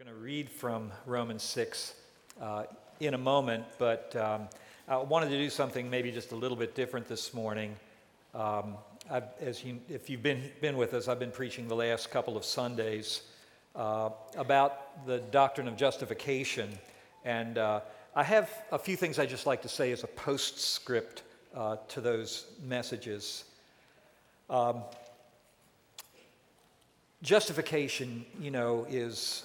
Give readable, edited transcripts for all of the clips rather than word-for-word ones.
going to read from Romans 6 in a moment, but I wanted to do something maybe just a little bit different this morning. If you've been with us, I've been preaching the last couple of Sundays about the doctrine of justification, and I have a few things I'd just like to say as a postscript to those messages. Justification, is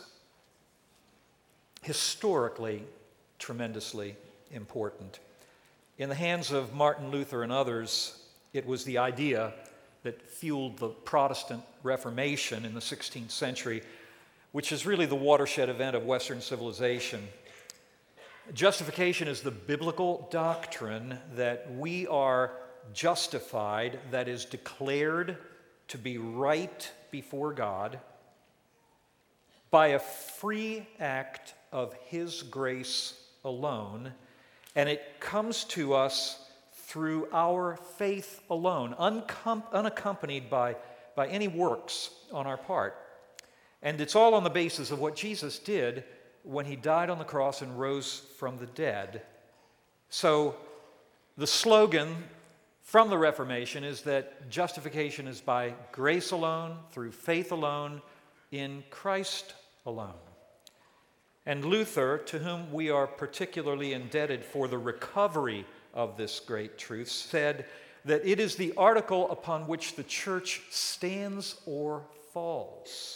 historically tremendously important. In the hands of Martin Luther and others, it was the idea that fueled the Protestant Reformation in the 16th century, which is really the watershed event of Western civilization. Justification is the biblical doctrine that we are justified, that is declared to be right before God by a free act of His grace alone, and it comes to us through our faith alone, unaccompanied by any works on our part. And it's all on the basis of what Jesus did when He died on the cross and rose from the dead. So the slogan from the Reformation is that justification is by grace alone, through faith alone, in Christ alone. And Luther, to whom we are particularly indebted for the recovery of this great truth, said that it is the article upon which the church stands or falls.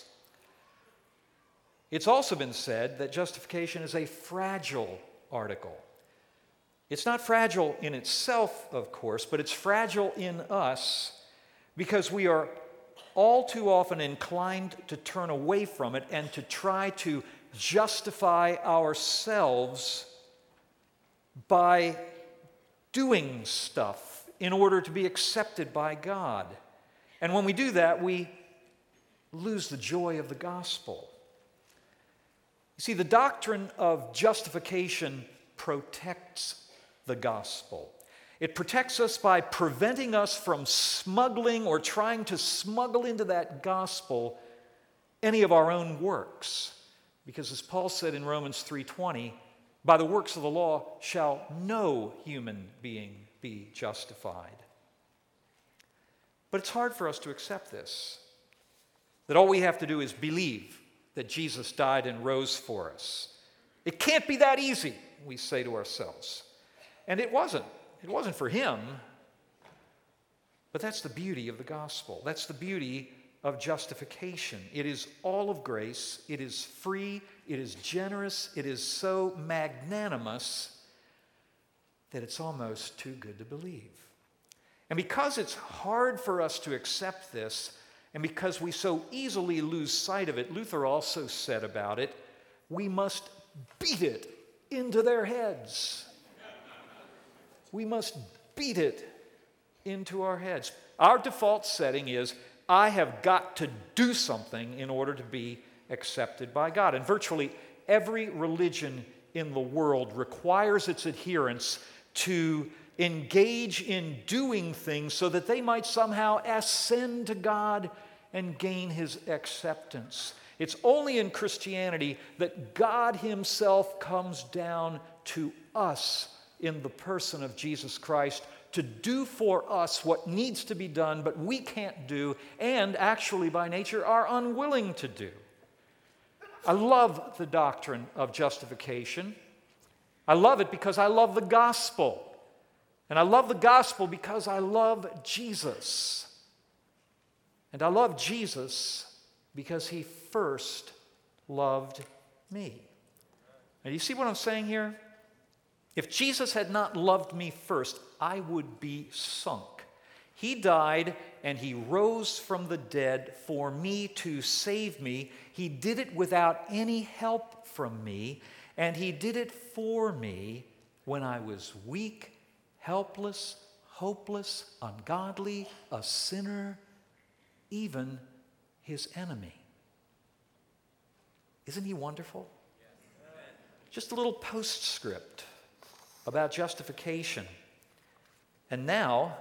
It's also been said that justification is a fragile article. It's not fragile in itself, of course, but it's fragile in us because we are all too often inclined to turn away from it and to try to justify ourselves by doing stuff in order to be accepted by God. And when we do that, we lose the joy of the gospel. You see, the doctrine of justification protects the gospel. It protects us by preventing us from smuggling or trying to smuggle into that gospel any of our own works. Because as Paul said in Romans 3:20, by the works of the law shall no human being be justified. But it's hard for us to accept this, that all we have to do is believe that Jesus died and rose for us. It can't be that easy, we say to ourselves. And it wasn't. It wasn't for Him. But that's the beauty of the gospel. That's the beauty of justification. It is all of grace. It is free. It is generous. It is so magnanimous that it's almost too good to believe. And because it's hard for us to accept this, and because we so easily lose sight of it, Luther also said about it, we must beat it into their heads. We must beat it into our heads. Our default setting is, I have got to do something in order to be accepted by God. And virtually every religion in the world requires its adherents to engage in doing things so that they might somehow ascend to God and gain His acceptance. It's only in Christianity that God Himself comes down to us in the person of Jesus Christ to do for us what needs to be done, but we can't do, and actually by nature are unwilling to do. I love the doctrine of justification. I love it because I love the gospel. And I love the gospel because I love Jesus. And I love Jesus because He first loved me. Now, do you see what I'm saying here? If Jesus had not loved me first, I would be sunk. He died and He rose from the dead for me to save me. He did it without any help from me, and He did it for me when I was weak, helpless, hopeless, ungodly, a sinner, even His enemy. Isn't He wonderful? Just a little postscript about justification. And now,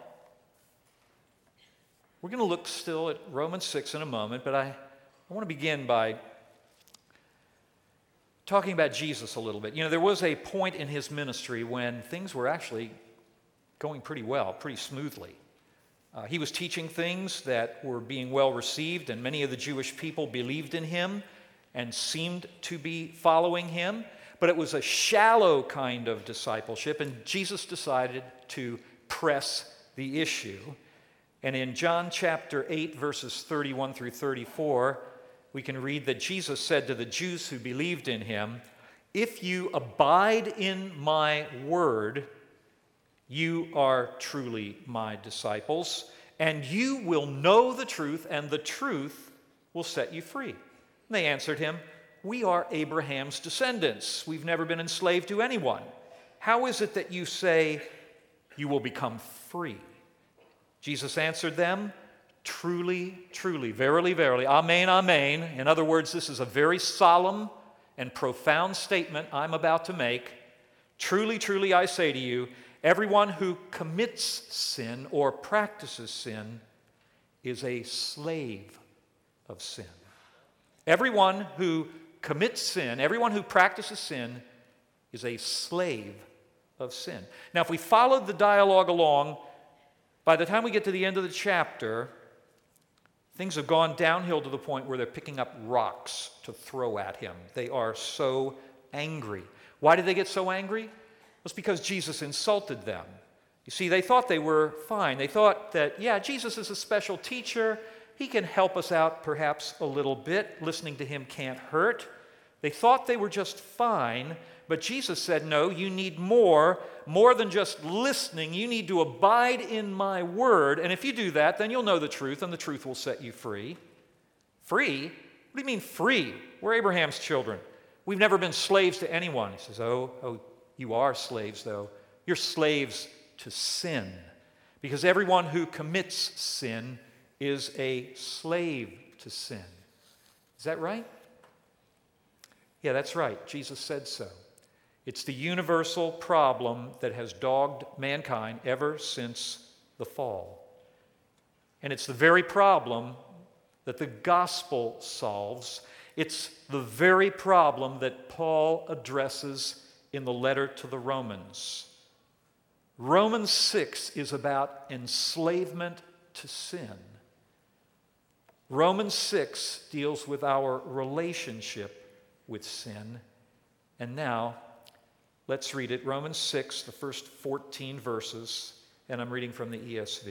we're going to look still at Romans 6 in a moment, but I want to begin by talking about Jesus a little bit. There was a point in his ministry when things were actually going pretty well, pretty smoothly. He was teaching things that were being well received, and many of the Jewish people believed in him and seemed to be following him. But it was a shallow kind of discipleship, and Jesus decided to press the issue. And in John chapter 8, verses 31 through 34, we can read that Jesus said to the Jews who believed in him, "If you abide in my word, you are truly my disciples, and you will know the truth, and the truth will set you free." And they answered him, "We are Abraham's descendants. We've never been enslaved to anyone. How is it that you say you will become free?" Jesus answered them, "Truly, truly, verily, verily, amen, amen." In other words, this is a very solemn and profound statement I'm about to make. "Truly, truly, I say to you, everyone who commits sin or practices sin is a slave of sin." Everyone who commits sin, everyone who practices sin is a slave of sin. Now, if we followed the dialogue along, by the time we get to the end of the chapter, things have gone downhill to the point where they're picking up rocks to throw at him. They are so angry. Why did they get so angry? It's because Jesus insulted them. You see, they thought they were fine. They thought that, yeah, Jesus is a special teacher. He can help us out perhaps a little bit. Listening to him can't hurt. They thought they were just fine, but Jesus said, no, you need more than just listening. You need to abide in my word, and if you do that, then you'll know the truth, and the truth will set you free. Free? What do you mean free? We're Abraham's children. We've never been slaves to anyone. He says, oh, you are slaves, though. You're slaves to sin, because everyone who commits sin is a slave to sin. Is that right? Yeah, that's right. Jesus said so. It's the universal problem that has dogged mankind ever since the fall. And it's the very problem that the gospel solves. It's the very problem that Paul addresses in the letter to the Romans. Romans 6 is about enslavement to sin. Romans 6 deals with our relationship with sin. And now, let's read it. Romans 6, the first 14 verses, and I'm reading from the ESV.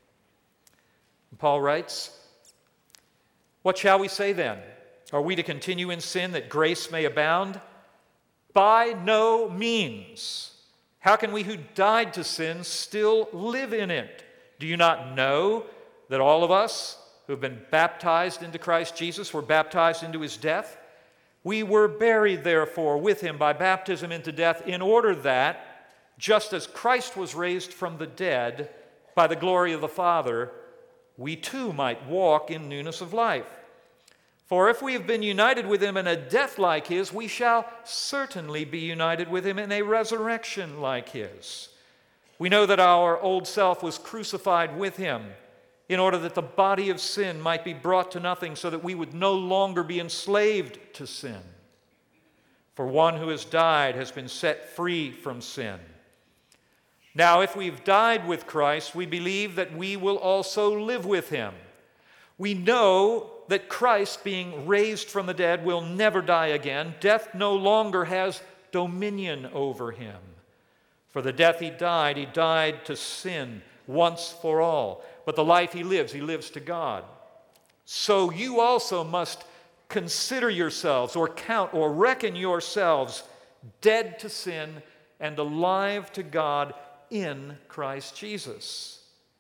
And Paul writes, "What shall we say then? Are we to continue in sin that grace may abound? By no means. How can we who died to sin still live in it? Do you not know that all of us who have been baptized into Christ Jesus were baptized into his death? We were buried, therefore, with him by baptism into death, in order that, just as Christ was raised from the dead by the glory of the Father, we too might walk in newness of life. For if we have been united with him in a death like his, we shall certainly be united with him in a resurrection like his. We know that our old self was crucified with him, in order that the body of sin might be brought to nothing, so that we would no longer be enslaved to sin. For one who has died has been set free from sin. Now, if we've died with Christ, we believe that we will also live with him. We know that Christ, being raised from the dead, will never die again. Death no longer has dominion over him. For the death he died to sin once for all. But the life he lives to God. So you also must consider yourselves, or count, or reckon yourselves dead to sin and alive to God in Christ Jesus.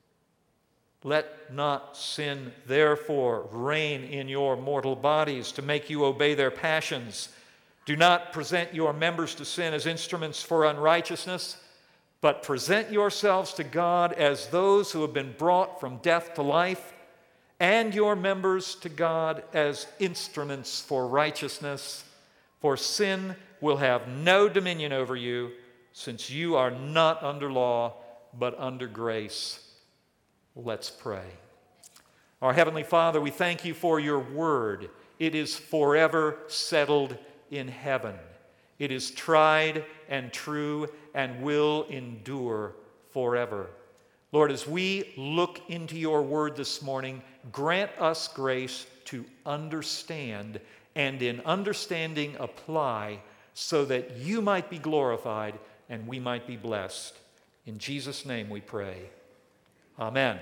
Let not sin, therefore, reign in your mortal bodies to make you obey their passions. Do not present your members to sin as instruments for unrighteousness, but present yourselves to God as those who have been brought from death to life, and your members to God as instruments for righteousness. For sin will have no dominion over you, since you are not under law, but under grace. Let's pray. Our Heavenly Father, we thank you for your word. It is forever settled in heaven. It is tried and true and will endure forever. Lord, as we look into your word this morning, grant us grace to understand, and in understanding apply, so that you might be glorified and we might be blessed. In Jesus' name we pray. Amen.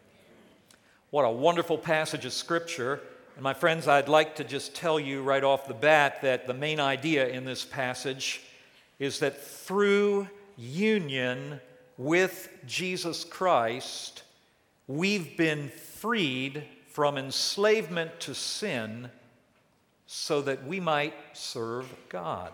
What a wonderful passage of Scripture. And my friends, I'd like to just tell you right off the bat that the main idea in this passage is that through union with Jesus Christ, we've been freed from enslavement to sin so that we might serve God.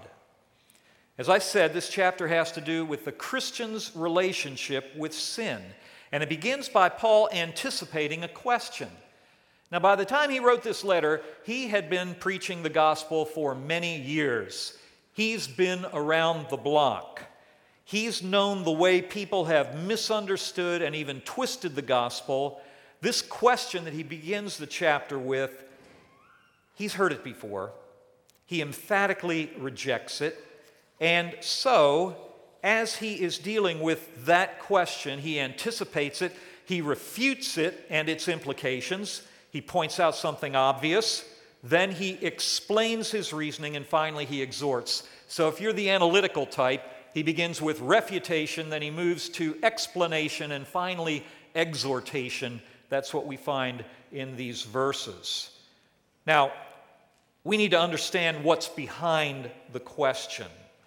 As I said, this chapter has to do with the Christian's relationship with sin. And it begins by Paul anticipating a question. Now, by the time he wrote this letter, he had been preaching the gospel for many years. He's been around the block. He's known the way people have misunderstood and even twisted the gospel. This question that he begins the chapter with, he's heard it before. He emphatically rejects it. And so, as he is dealing with that question, he anticipates it, he refutes it and its implications. He points out something obvious, then he explains his reasoning, and finally he exhorts. So if you're the analytical type, he begins with refutation, then he moves to explanation, and finally exhortation. That's what we find in these verses. Now, we need to understand what's behind the question.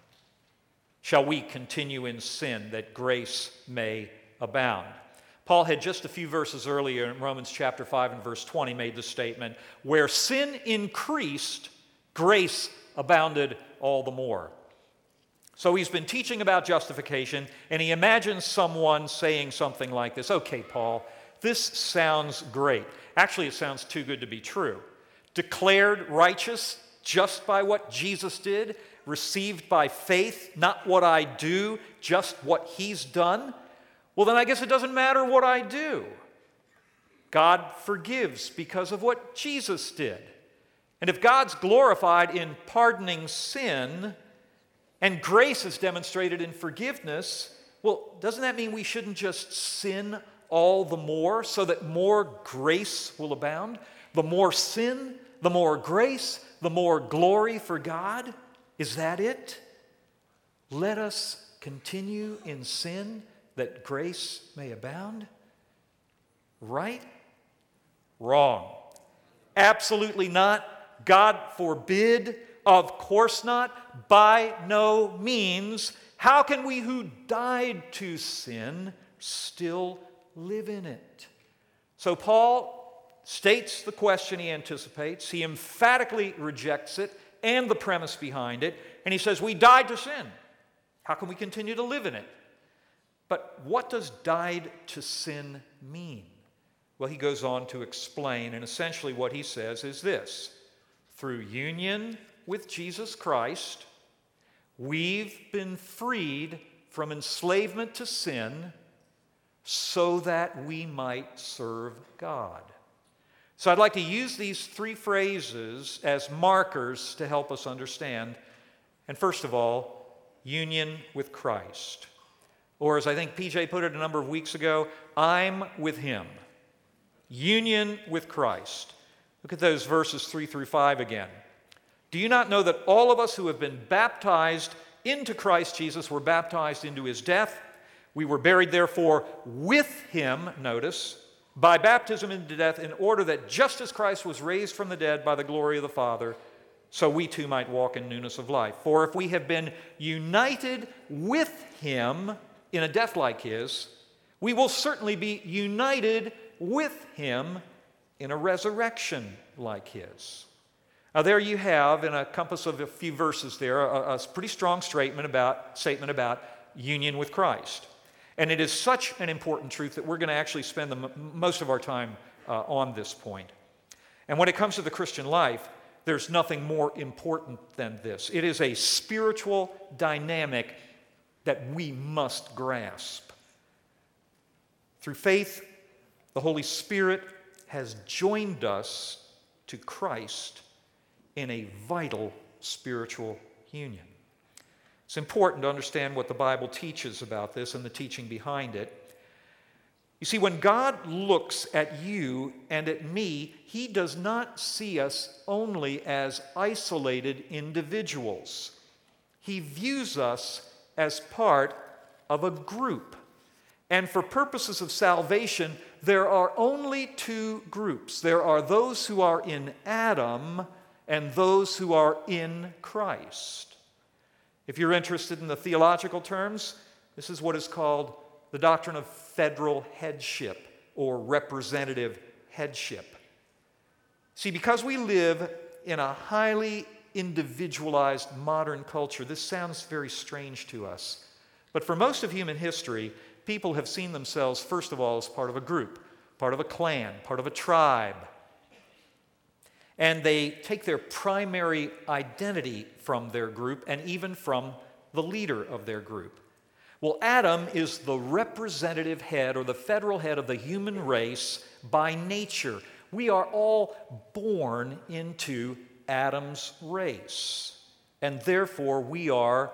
Shall we continue in sin that grace may abound? Paul had just a few verses earlier in Romans chapter 5 and verse 20 made the statement, where sin increased, grace abounded all the more. So he's been teaching about justification, and he imagines someone saying something like this, okay, Paul, this sounds great. Actually, it sounds too good to be true. Declared righteous just by what Jesus did, received by faith, not what I do, just what he's done. Well, then I guess it doesn't matter what I do. God forgives because of what Jesus did. And if God's glorified in pardoning sin, and grace is demonstrated in forgiveness, well, doesn't that mean we shouldn't just sin all the more so that more grace will abound? The more sin, the more grace, the more glory for God. Is that it? Let us continue in sin that grace may abound? Right? Wrong. Absolutely not. God forbid. Of course not. By no means. How can we who died to sin still live in it? So Paul states the question he anticipates. He emphatically rejects it and the premise behind it. And he says, we died to sin. How can we continue to live in it? But what does died to sin mean? Well, he goes on to explain, and essentially what he says is this. Through union with Jesus Christ, we've been freed from enslavement to sin so that we might serve God. So I'd like to use these three phrases as markers to help us understand. And first of all, union with Christ. Or as I think PJ put it a number of weeks ago, I'm with him. Union with Christ. Look at those verses 3 through 5 again. Do you not know that all of us who have been baptized into Christ Jesus were baptized into his death? We were buried, therefore, with him, notice, by baptism into death, in order that just as Christ was raised from the dead by the glory of the Father, so we too might walk in newness of life. For if we have been united with him in a death like his, we will certainly be united with him in a resurrection like his. Now there you have, in a compass of a few verses there, a pretty strong statement about union with Christ. And it is such an important truth that we're going to actually spend most of our time on this point. And when it comes to the Christian life, there's nothing more important than this. It is a spiritual dynamic that we must grasp. Through faith, the Holy Spirit has joined us to Christ in a vital spiritual union. It's important to understand what the Bible teaches about this and the teaching behind it. You see, when God looks at you and at me, He does not see us only as isolated individuals. He views us as part of a group. And for purposes of salvation, there are only two groups. There are those who are in Adam and those who are in Christ. If you're interested in the theological terms, this is what is called the doctrine of federal headship or representative headship. See, because we live in a highly individualized modern culture, this sounds very strange to us. But for most of human history, people have seen themselves, first of all, as part of a group, part of a clan, part of a tribe. And they take their primary identity from their group and even from the leader of their group. Well, Adam is the representative head or the federal head of the human race by nature. We are all born into Adam's race, and therefore we are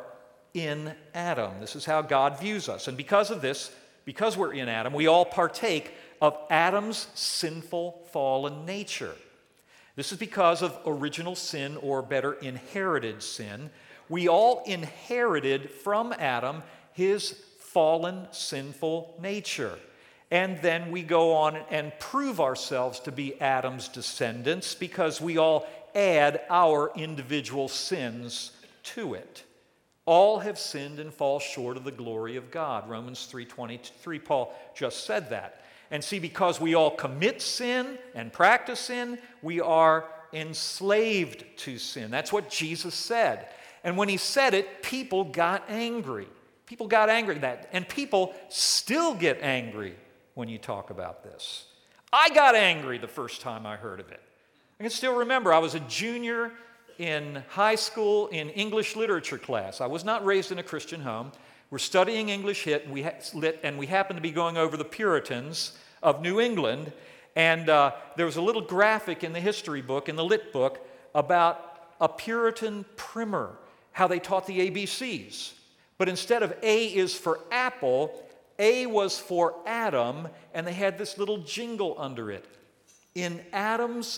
in Adam. This is how God views us. And because of this, because we're in Adam, we all partake of Adam's sinful, fallen nature. This is because of original sin, or better, inherited sin. We all inherited from Adam his fallen, sinful nature. And then we go on and prove ourselves to be Adam's descendants because we all add our individual sins to it. All have sinned and fall short of the glory of God. Romans 3:23, Paul just said that. And see, because we all commit sin and practice sin, we are enslaved to sin. That's what Jesus said. And when he said it, people got angry. People got angry at that. And people still get angry when you talk about this. I got angry the first time I heard of it. I can still remember I was a junior in high school in English literature class. I was not raised in a Christian home. We're studying English lit, and we happened to be going over the Puritans of New England. And there was a little graphic in the history book, in the lit book, about a Puritan primer, how they taught the ABCs. But instead of A is for apple, A was for Adam, and they had this little jingle under it. In Adam's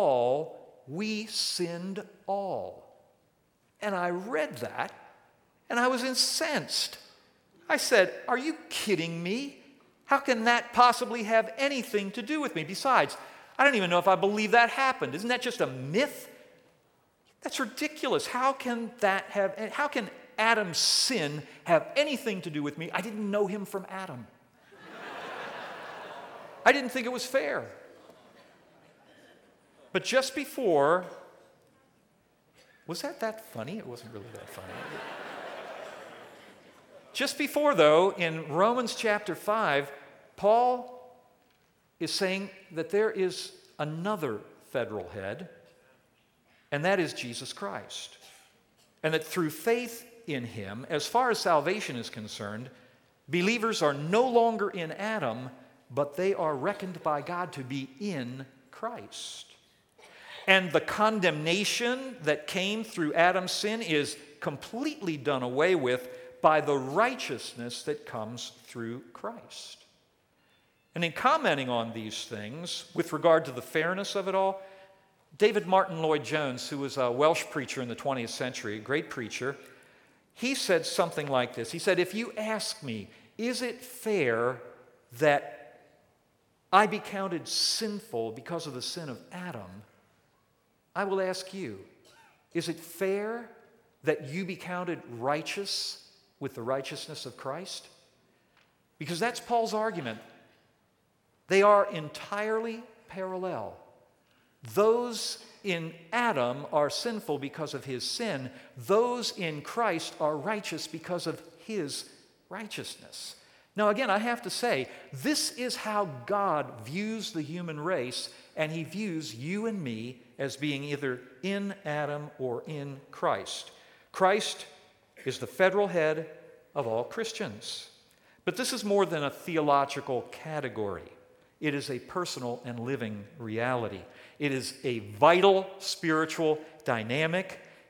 fall, we sinned all. And I read that, and I was incensed. I said, are you kidding me? How can that possibly have anything to do with me? Besides, I don't even know if I believe that happened. Isn't that just a myth? That's ridiculous. How can Adam's sin have anything to do with me? I didn't know him from Adam. I didn't think it was fair. But just before, was that funny? It wasn't really that funny. Just before, though, in Romans chapter 5, Paul is saying that there is another federal head, and that is Jesus Christ. And that through faith in him, as far as salvation is concerned, believers are no longer in Adam, but they are reckoned by God to be in Christ. And the condemnation that came through Adam's sin is completely done away with by the righteousness that comes through Christ. And in commenting on these things, with regard to the fairness of it all, David Martin Lloyd-Jones, who was a Welsh preacher in the 20th century, a great preacher, he said something like this. He said, if you ask me, is it fair that I be counted sinful because of the sin of Adam? I will ask you, is it fair that you be counted righteous with the righteousness of Christ? Because that's Paul's argument. They are entirely parallel. Those in Adam are sinful because of his sin. Those in Christ are righteous because of his righteousness. Now, again, I have to say, this is how God views the human race, and he views you and me as being either in Adam or in Christ. Christ is the federal head of all Christians. But this is more than a theological category. It is a personal and living reality. It is a vital spiritual dynamic,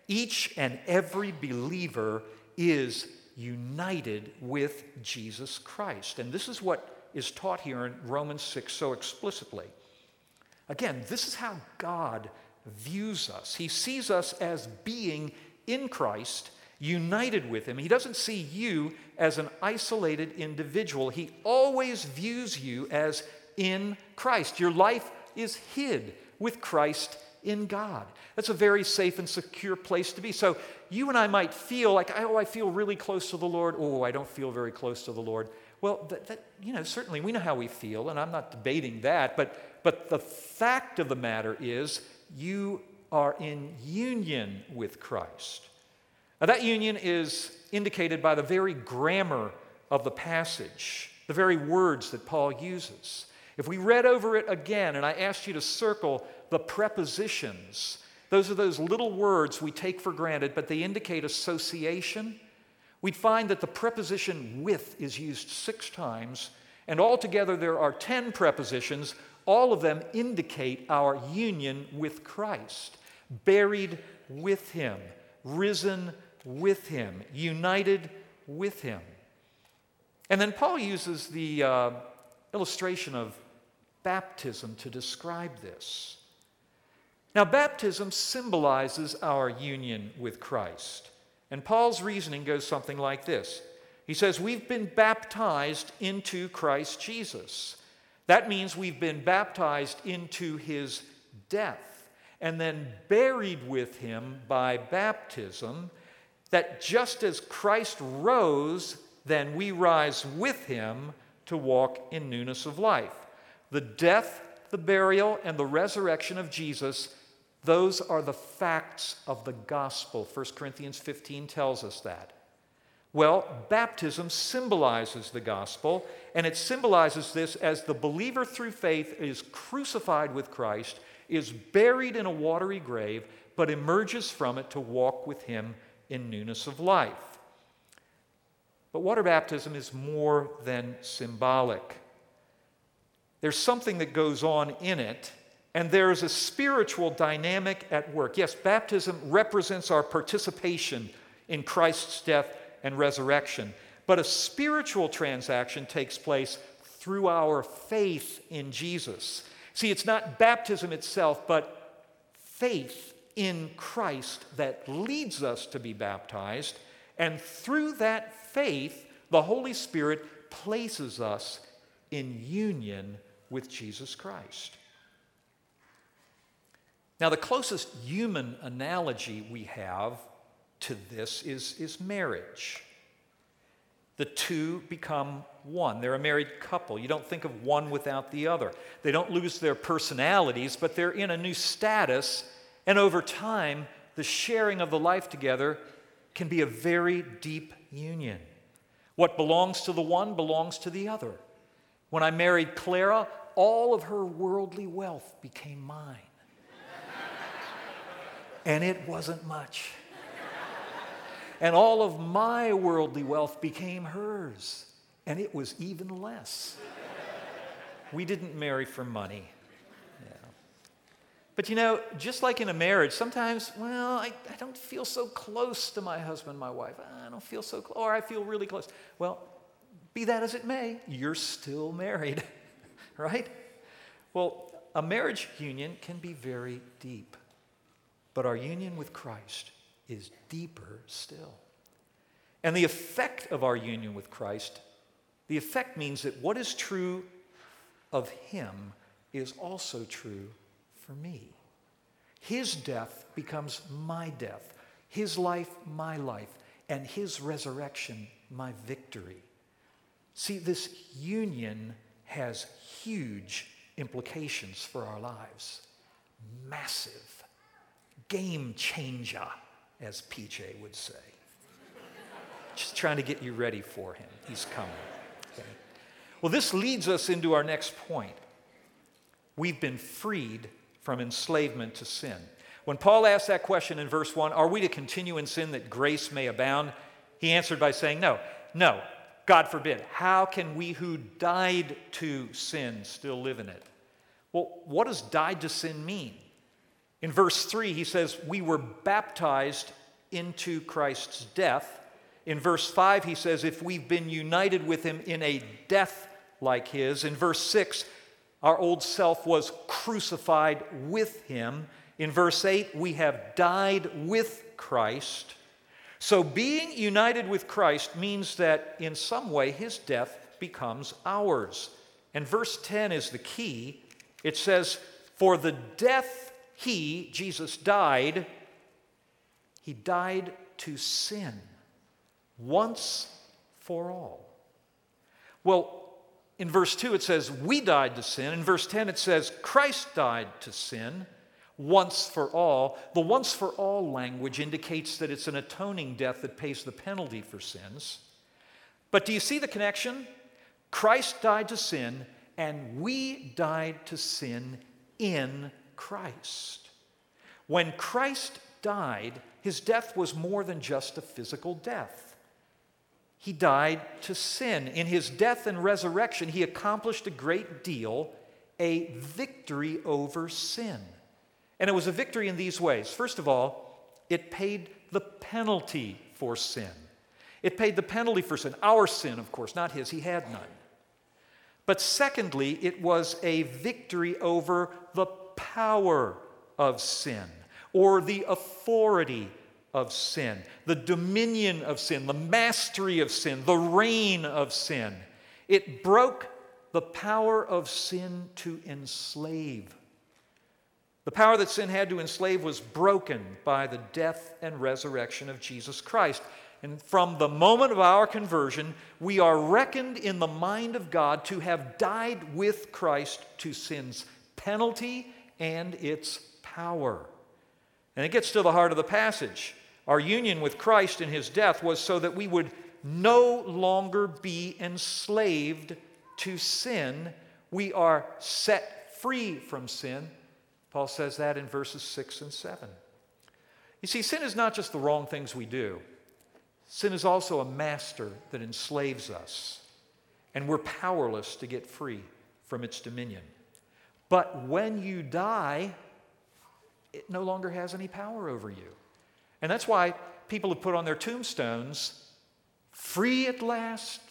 Each and every believer is united with Jesus Christ. And this is what is taught here in Romans 6 so explicitly. Again, this is how God views us. He sees us as being in Christ, united with him. He doesn't see you as an isolated individual. He always views you as in Christ. Your life is hid with Christ in God. That's a very safe and secure place to be. So you and I might feel like, oh, I feel really close to the Lord. Oh, I don't feel very close to the Lord. Well, certainly we know how we feel, and I'm not debating that, but the fact of the matter is you are in union with Christ. Now, that union is indicated by the very grammar of the passage, the very words that Paul uses. If we read over it again, and I asked you to circle the prepositions, those are those little words we take for granted, but they indicate association. We'd find that the preposition with is used 6 times, and altogether there are 10 prepositions. All of them indicate our union with Christ. Buried with him, risen with him, united with him. And then Paul uses the illustration of baptism to describe this. Now, baptism symbolizes our union with Christ. And Paul's reasoning goes something like this. He says, we've been baptized into Christ Jesus. That means we've been baptized into his death and then buried with him by baptism, that just as Christ rose, then we rise with him to walk in newness of life. The death, the burial, and the resurrection of Jesus, those are the facts of the gospel. 1 Corinthians 15 tells us that. Well, baptism symbolizes the gospel, and it symbolizes this as the believer through faith is crucified with Christ, is buried in a watery grave, but emerges from it to walk with him in newness of life. But water baptism is more than symbolic. There's something that goes on in it, and there's a spiritual dynamic at work. Yes, baptism represents our participation in Christ's death and resurrection, but a spiritual transaction takes place through our faith in Jesus. See, it's not baptism itself, but faith in Christ that leads us to be baptized, and through that faith, the Holy Spirit places us in union with Jesus Christ. Now, the closest human analogy we have to this is marriage. The two become one. They're a married couple. You don't think of one without the other. They don't lose their personalities, but they're in a new status, and over time, the sharing of the life together can be a very deep union. What belongs to the one belongs to the other. When I married Clara, all of her worldly wealth became mine. And it wasn't much. And all of my worldly wealth became hers, and it was even less. We didn't marry for money. Yeah. But just like in a marriage, sometimes, I don't feel so close to my husband, my wife. I don't feel so close, or I feel really close. Well, be that as it may, you're still married, right? Well, a marriage union can be very deep, but our union with Christ is deeper still. And the effect of our union with Christ, the effect means that what is true of him is also true for me. His death becomes my death, his life my life, and his resurrection my victory. See, this union has huge implications for our lives. Massive. Game changer, as PJ would say. Just trying to get you ready for him. He's coming. Okay? Well, this leads us into our next point. We've been freed from enslavement to sin. When Paul asked that question in verse 1, are we to continue in sin that grace may abound? He answered by saying, no, God forbid. How can we who died to sin still live in it? Well, what does died to sin mean? In verse 3, he says, we were baptized into Christ's death. In verse 5, he says, if we've been united with him in a death like his. In verse 6, our old self was crucified with him. In verse 8, we have died with Christ. So being united with Christ means that in some way his death becomes ours. And verse 10 is the key. It says, for the death he, Jesus, died, he died to sin once for all. Well, in verse 2 it says, we died to sin. In verse 10 it says, Christ died to sin once for all. The once for all language indicates that it's an atoning death that pays the penalty for sins. But do you see the connection? Christ died to sin, and we died to sin in Christ. When Christ died, his death was more than just a physical death. He died to sin. In his death and resurrection, he accomplished a great deal, a victory over sin. And it was a victory in these ways. First of all, it paid the penalty for sin. It paid the penalty for sin. Our sin, of course, not his. He had none. But secondly, it was a victory over the power of sin, or the authority of sin, the dominion of sin, the mastery of sin, the reign of sin. It broke the power of sin to enslave. The power that sin had to enslave was broken by the death and resurrection of Jesus Christ. And from the moment of our conversion, we are reckoned in the mind of God to have died with Christ to sin's penalty and its power. And it gets to the heart of the passage. Our union with Christ in his death was so that we would no longer be enslaved to sin. We are set free from sin. Paul says that in verses 6 and 7. You see, sin is not just the wrong things we do. Sin is also a master that enslaves us, and we're powerless to get free from its dominion. But when you die, it no longer has any power over you. And that's why people have put on their tombstones, free at last,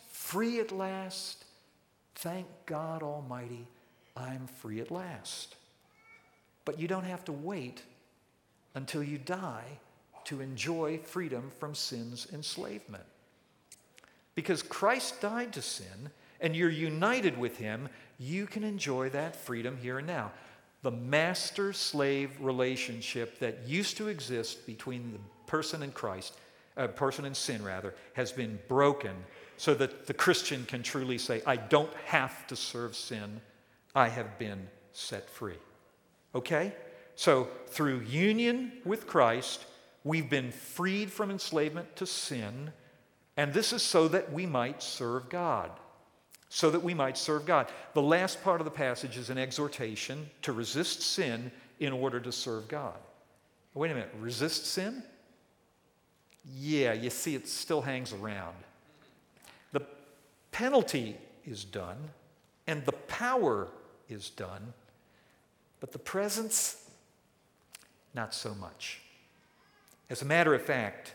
thank God Almighty, I'm free at last. But you don't have to wait until you die to enjoy freedom from sin's enslavement. Because Christ died to sin, and you're united with him, you can enjoy that freedom here and now. The master-slave relationship that used to exist between the person and person and sin rather, has been broken so that the Christian can truly say, I don't have to serve sin, I have been set free. Okay? So through union with Christ, we've been freed from enslavement to sin, and this is so that we might serve God. So that we might serve God. The last part of the passage is an exhortation to resist sin in order to serve God. Wait a minute, resist sin? Yeah, you see, it still hangs around. The penalty is done, and the power is done, but the presence, not so much. As a matter of fact,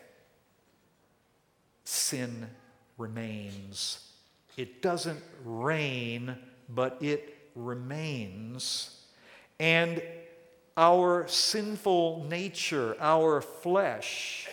sin remains. It doesn't reign, but it remains. And our sinful nature, our flesh,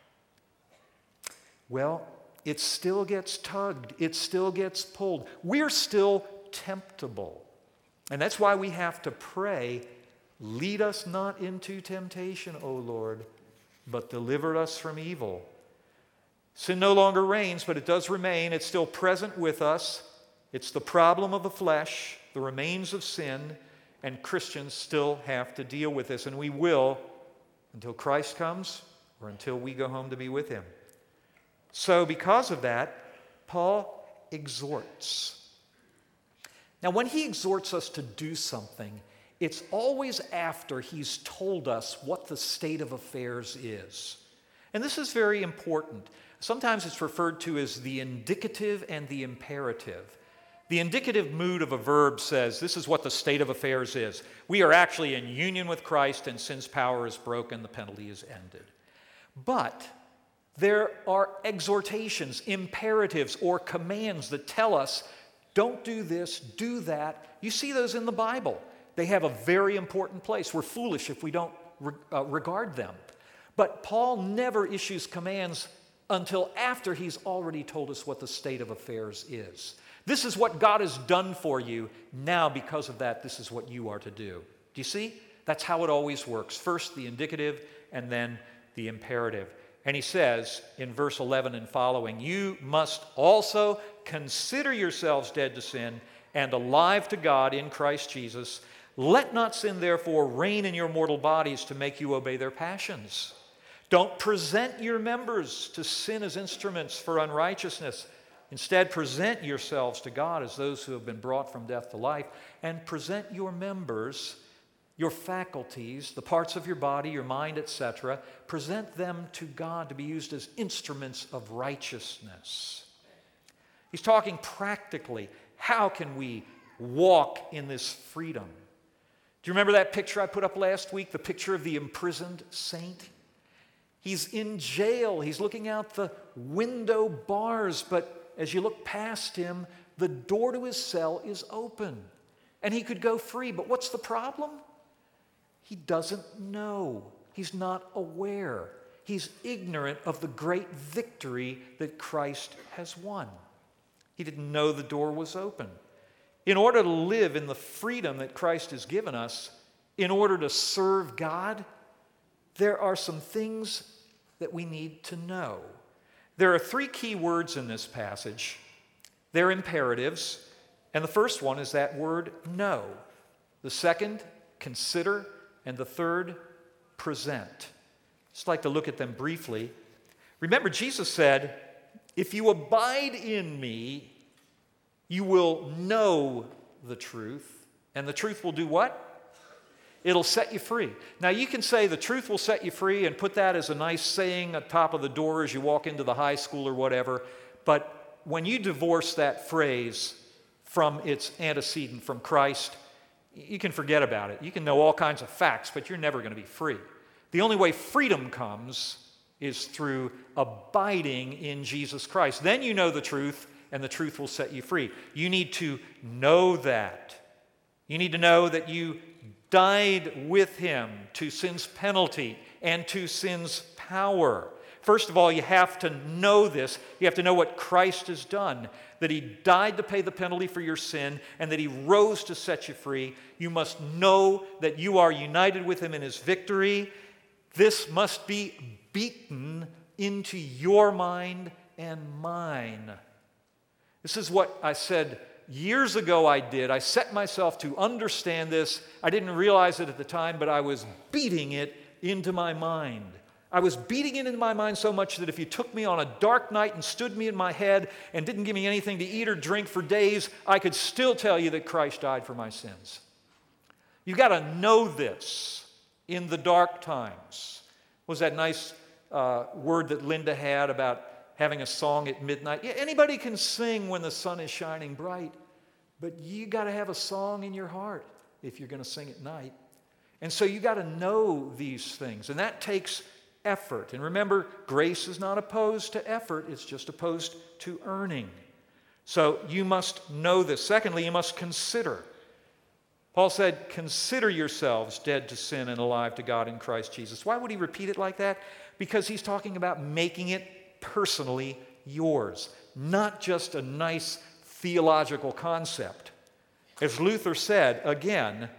well, it still gets tugged. It still gets pulled. We're still temptable. And that's why we have to pray, lead us not into temptation, O Lord, but deliver us from evil. Sin no longer reigns, but it does remain. It's still present with us. It's the problem of the flesh, the remains of sin, and Christians still have to deal with this, and we will until Christ comes or until we go home to be with him. So because of that, Paul exhorts. Now, when he exhorts us to do something, it's always after he's told us what the state of affairs is. And this is very important. Sometimes it's referred to as the indicative and the imperative. The indicative mood of a verb says, this is what the state of affairs is. We are actually in union with Christ, and sin's power is broken, the penalty is ended. But there are exhortations, imperatives, or commands that tell us, don't do this, do that. You see those in the Bible. They have a very important place. We're foolish if we don't regard them. But Paul never issues commands until after he's already told us what the state of affairs is. This is what God has done for you. Now, because of that, this is what you are to do. Do you see? That's how it always works. First the indicative, and then the imperative. And he says in verse 11 and following, you must also consider yourselves dead to sin and alive to God in Christ Jesus. Let not sin, therefore, reign in your mortal bodies to make you obey their passions. Don't present your members to sin as instruments for unrighteousness. Instead, present yourselves to God as those who have been brought from death to life, and present your members, your faculties, the parts of your body, your mind, etc., present them to God to be used as instruments of righteousness. He's talking practically. How can we walk in this freedom? Do you remember that picture I put up last week, the picture of the imprisoned saint? He's in jail. He's looking out the window bars, but as you look past him, the door to his cell is open, and he could go free. But what's the problem? He doesn't know. He's not aware. He's ignorant of the great victory that Christ has won. He didn't know the door was open. In order to live in the freedom that Christ has given us, in order to serve God, there are some things that we need to know. There are three key words in this passage. They're imperatives, and the first one is that word know. The second, consider, and the third, present. Just like to look at them briefly. Remember, Jesus said, if you abide in me, you will know the truth, and the truth will do what? It'll set you free. Now, you can say the truth will set you free and put that as a nice saying at the top of the door as you walk into the high school or whatever, but when you divorce that phrase from its antecedent, from Christ, you can forget about it. You can know all kinds of facts, but you're never going to be free. The only way freedom comes is through abiding in Jesus Christ. Then you know the truth, and the truth will set you free. You need to know that. You need to know that you died with him to sin's penalty and to sin's power. First of all, you have to know this. You have to know what Christ has done, that he died to pay the penalty for your sin and that he rose to set you free. You must know that you are united with him in his victory. This must be beaten into your mind and mine. This is what I said years ago I did. I set myself to understand this. I didn't realize it at the time, but I was beating it into my mind. I was beating it into my mind so much that if you took me on a dark night and stood me in my head and didn't give me anything to eat or drink for days, I could still tell you that Christ died for my sins. You've got to know this in the dark times. What was that nice word that Linda had about having a song at midnight? Yeah, anybody can sing when the sun is shining bright, but you got to have a song in your heart if you're going to sing at night. And so you got to know these things, and that takes effort. And remember, grace is not opposed to effort, it's just opposed to earning. So you must know this. Secondly, you must consider. Paul said, consider yourselves dead to sin and alive to God in Christ Jesus. Why would he repeat it like that? Because he's talking about making it personally yours, not just a nice theological concept. As Luther said, again,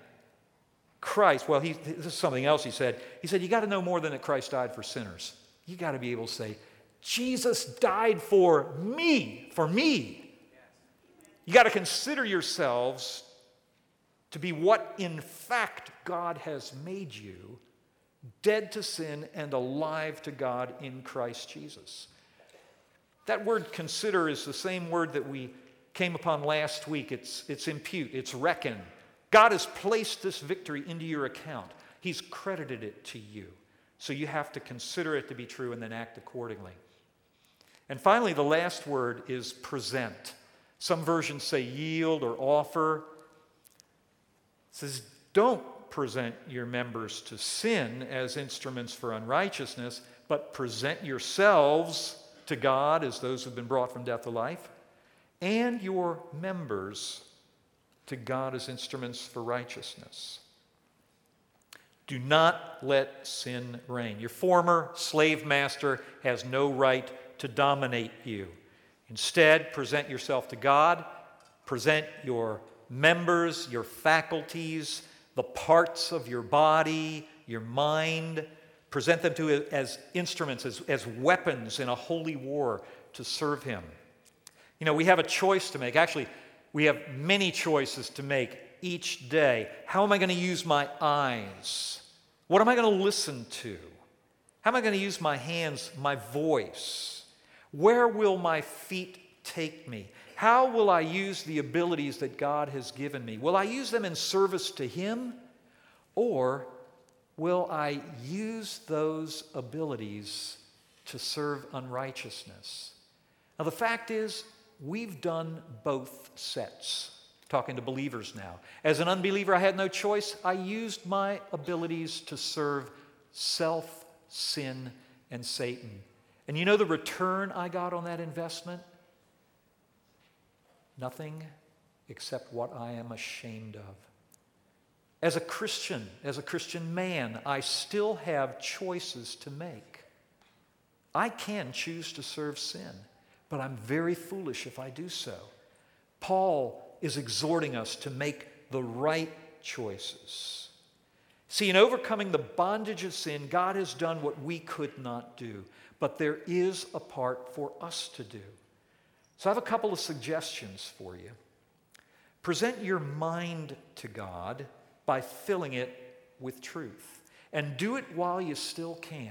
Christ, this is something else he said. He said, you got to know more than that Christ died for sinners. You got to be able to say, Jesus died for me, for me. You got to consider yourselves to be what in fact God has made you, dead to sin and alive to God in Christ Jesus. That word consider is the same word that we came upon last week. It's impute, it's reckon. God has placed this victory into your account. He's credited it to you. So you have to consider it to be true and then act accordingly. And finally, the last word is present. Some versions say yield or offer. It says, don't present your members to sin as instruments for unrighteousness, but present yourselves to God as those who have been brought from death to life, and your members to God as instruments for righteousness. Do not let sin reign. Your former slave master has no right to dominate you. Instead, present yourself to God. Present your members, your faculties, the parts of your body, your mind. Present them to as instruments, as weapons in a holy war to serve Him. You know, we have a choice to make. Actually, we have many choices to make each day. How am I going to use my eyes? What am I going to listen to? How am I going to use my hands, my voice? Where will my feet take me? How will I use the abilities that God has given me? Will I use them in service to Him, or will I use those abilities to serve unrighteousness? Now, the fact is, we've done both sets. Talking to believers now. As an unbeliever, I had no choice. I used my abilities to serve self, sin, and Satan. And you know the return I got on that investment? Nothing except what I am ashamed of. As a Christian man, I still have choices to make. I can choose to serve sin, but I'm very foolish if I do so. Paul is exhorting us to make the right choices. See, in overcoming the bondage of sin, God has done what we could not do, but there is a part for us to do. So I have a couple of suggestions for you. Present your mind to God by filling it with truth, and do it while you still can.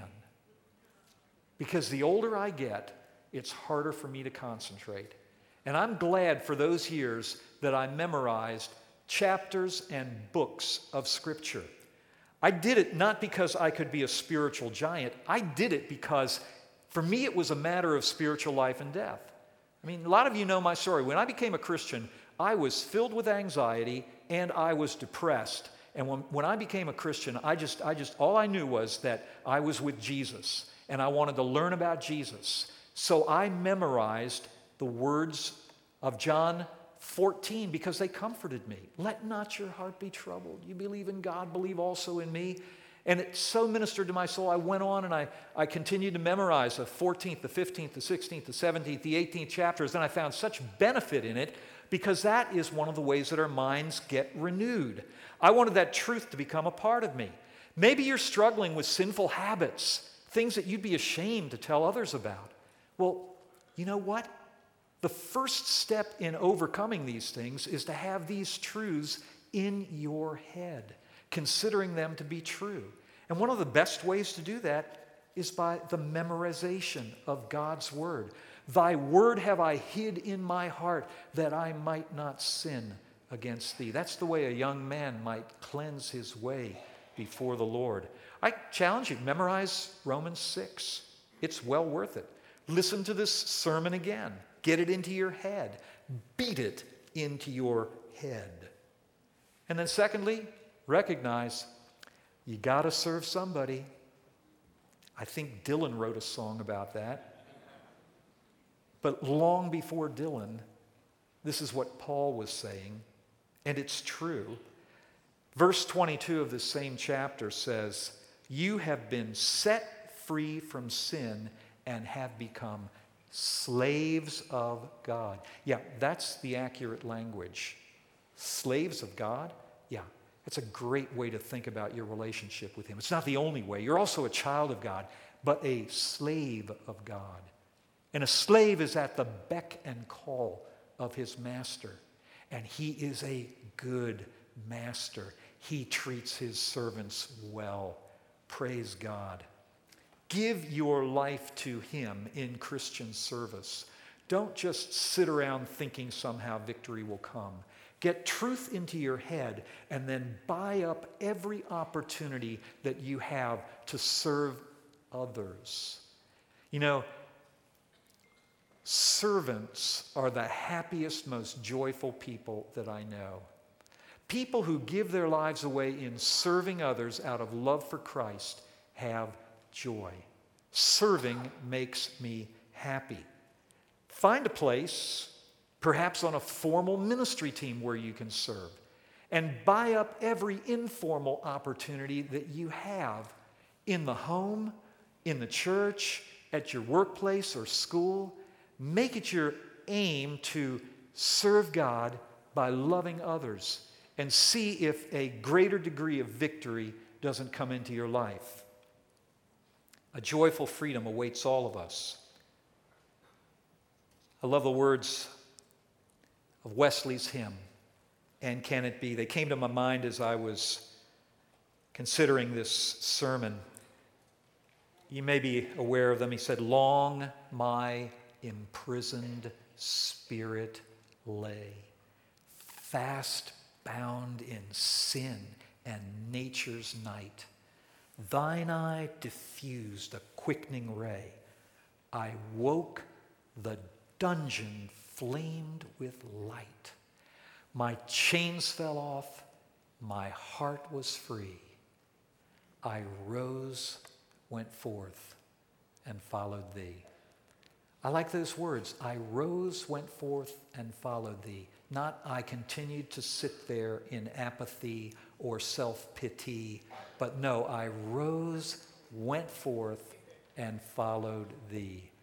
Because the older I get, it's harder for me to concentrate. And I'm glad for those years that I memorized chapters and books of Scripture. I did it not because I could be a spiritual giant. I did it because, for me, it was a matter of spiritual life and death. I mean, a lot of you know my story. When I became a Christian, I was filled with anxiety and I was depressed. And when I became a Christian, I just all I knew was that I was with Jesus and I wanted to learn about Jesus. So I memorized the words of John 14 because they comforted me. Let not your heart be troubled. You believe in God, believe also in me. And it so ministered to my soul. I went on and I continued to memorize the 14th, the 15th, the 16th, the 17th, the 18th chapters. And I found such benefit in it because that is one of the ways that our minds get renewed. I wanted that truth to become a part of me. Maybe you're struggling with sinful habits, things that you'd be ashamed to tell others about. Well, you know what? The first step in overcoming these things is to have these truths in your head, considering them to be true. And one of the best ways to do that is by the memorization of God's Word. Thy word have I hid in my heart that I might not sin against thee. That's the way a young man might cleanse his way before the Lord. I challenge you, memorize Romans 6. It's well worth it. Listen to this sermon again. Get it into your head. Beat it into your head. And then secondly, recognize you got to serve somebody. I think Dylan wrote a song about that. But long before Dylan, this is what Paul was saying, and it's true. Verse 22 of this same chapter says, you have been set free from sin and have become slaves of God. Yeah, that's the accurate language. Slaves of God? Yeah, it's a great way to think about your relationship with Him. It's not the only way. You're also a child of God, but a slave of God. And a slave is at the beck and call of his master. And he is a good master. He treats his servants well. Praise God. Give your life to Him in Christian service. Don't just sit around thinking somehow victory will come. Get truth into your head and then buy up every opportunity that you have to serve others. You know, servants are the happiest, most joyful people that I know. People who give their lives away in serving others out of love for Christ have joy. Serving makes me happy. Find a place, perhaps on a formal ministry team where you can serve, and buy up every informal opportunity that you have in the home, in the church, at your workplace or school. Make it your aim to serve God by loving others, and see if a greater degree of victory doesn't come into your life. A joyful freedom awaits all of us. I love the words of Wesley's hymn, "And Can It Be?" They came to my mind as I was considering this sermon. You may be aware of them. He said, "Long my imprisoned spirit lay, fast bound in sin and nature's night. Thine eye diffused a quickening ray. I woke, the dungeon flamed with light. My chains fell off, my heart was free. I rose, went forth, and followed thee." I like those words. I rose, went forth, and followed thee. Not I continued to sit there in apathy or self-pity, but no, I rose, went forth, and followed thee.